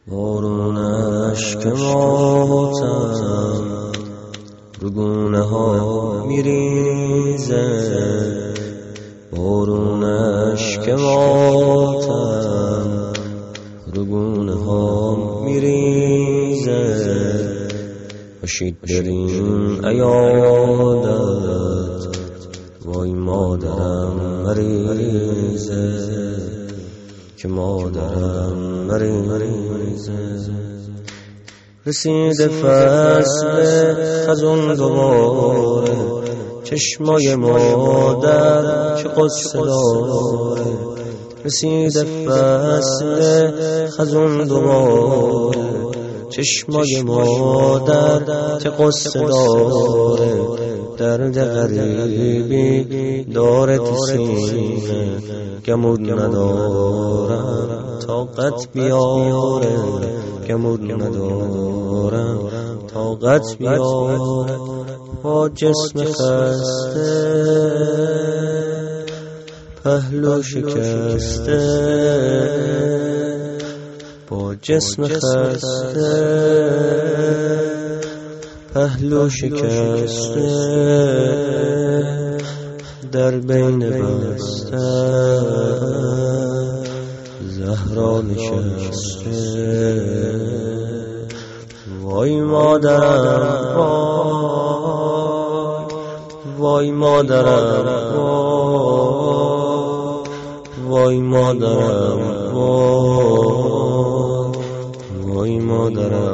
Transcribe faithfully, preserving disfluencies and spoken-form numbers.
بارونش که ماتم رو گونه ها میریزه، بارونش که ماتم رو گونه ها میریزه. باشید بریم عیادت، وای مادرم مریضه، که مادرم مریضه. رسیده فصل خزون دوباره، چشمای مادر چه قصه داره. رسیده فصل خزون دوباره، چشمای مادر چه قصه داره. درد غریبی داره تو سینه، گمون ندارم طاقت بیاره، گمون ندارم طاقت بیاره. با جسم خسته پهلو شکسته، با جسم خسته پهلو شکسته، در بین بسته زهرا نشسته. وای مادرم وای، وای مادرم وای، وای مادرم وای، وای مادرم